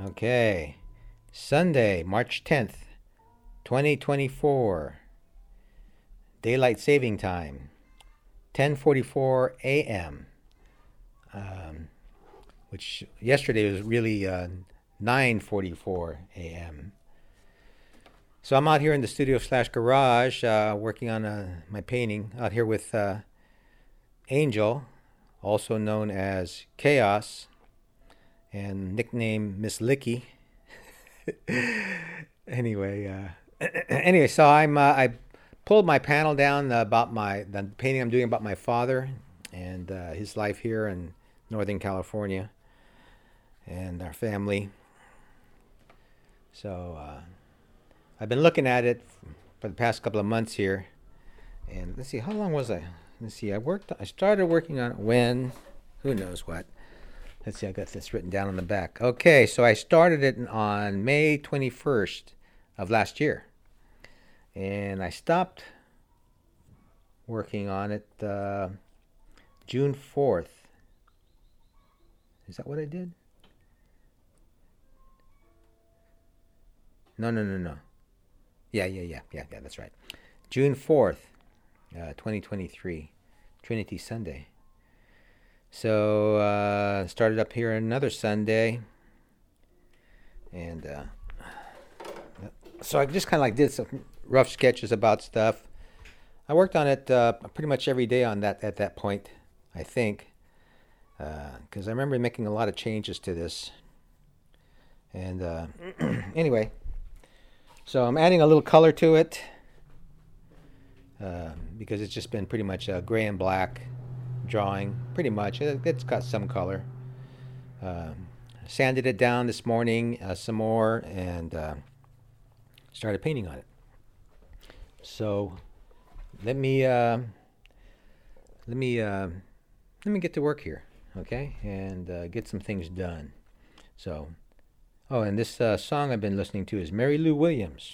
Okay. Sunday, March 10th, 2024. Daylight saving time, 10:44 a.m. Um, which yesterday was really 9:44 a.m. So I'm out here in the studio slash garage working on my painting out here with Angel, also known as Chaos, and nickname Miss Licky. anyway, anyway, so I pulled my panel down about the painting I'm doing about my father and his life here in Northern California and our family. So I've been looking at it for the past couple of months here, and let's see, how long was I? Let's see, I started working on it when, who knows what. Let's see, I got this written down on the back. Okay, so I started it on May 21st of last year. And I stopped working on it June 4th. Is that what I did? No. Yeah, that's right. June 4th, 2023, Trinity Sunday. So started up here another Sunday, and so I just kind of like did some rough sketches about stuff. I worked on it pretty much every day on that at that point, I think, because I remember making a lot of changes to this. And anyway, so I'm adding a little color to it because it's just been pretty much gray and black drawing, pretty much. It's got some color. Sanded it down this morning some more and started painting on it. So let me get to work here, okay, and get some things done. So, and this song I've been listening to is Mary Lou Williams.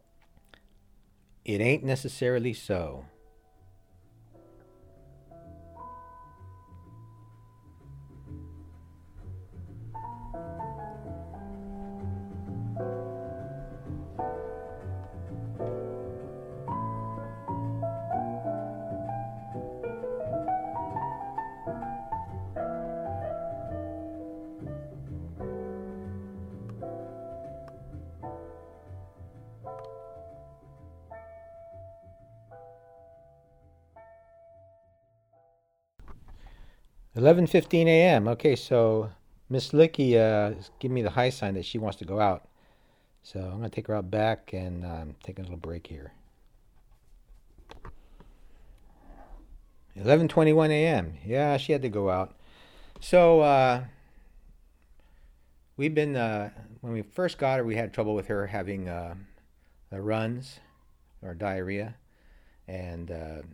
It Ain't Necessarily So. 11:15 a.m. Okay, so Miss Licky give me the high sign that she wants to go out. So I'm going to take her out back and take a little break here. 11:21 a.m. Yeah, she had to go out. So we've been when we first got her, we had trouble with her having the runs or diarrhea, and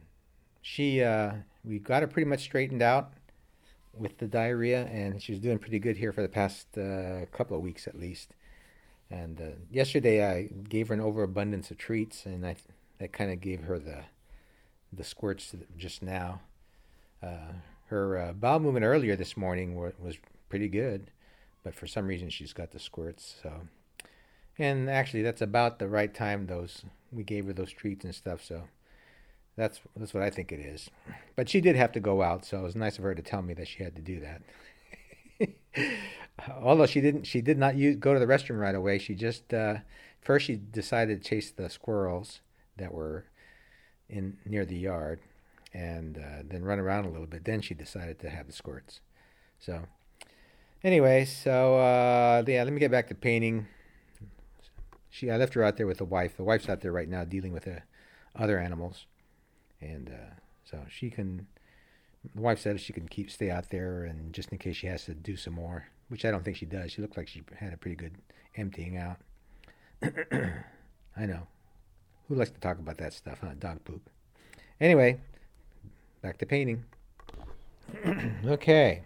we got her pretty much straightened out with the diarrhea, and she was doing pretty good here for the past couple of weeks at least. And yesterday I gave her an overabundance of treats, and that kind of gave her the squirts just now. Her bowel movement earlier this morning was pretty good, but for some reason she's got the squirts. So, and actually that's about the right time we gave her those treats and stuff. So that's what I think it is. But she did have to go out, so it was nice of her to tell me that she had to do that. Although she did not go to the restroom right away. She just first she decided to chase the squirrels that were in near the yard, and then run around a little bit. Then she decided to have the squirts. So anyway, yeah, let me get back to painting. I left her out there with the wife. The wife's out there right now dealing with other animals, and so the wife said she can stay out there, and just in case she has to do some more, which I don't think she does. She looked like she had a pretty good emptying out. I know. Who likes to talk about that stuff, huh? Dog poop. Anyway, back to painting. Okay.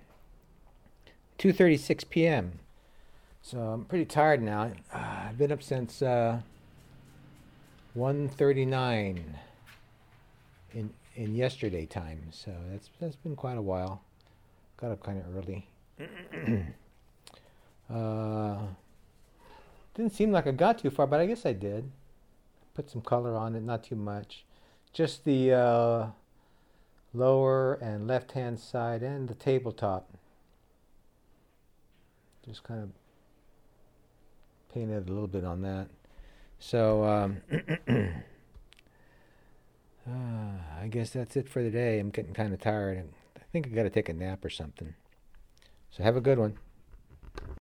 2:36 p.m. So I'm pretty tired now. I've been up since 1:39 in yesterday time. So that's been quite a while. Got up kind of early. Didn't seem like I got too far, but I guess I did. Put some color on it, not too much. Just the lower and left-hand side and the tabletop. Just kind of painted a little bit on that. So I guess that's it for the day. I'm getting kind of tired. I think I got to take a nap or something. So have a good one.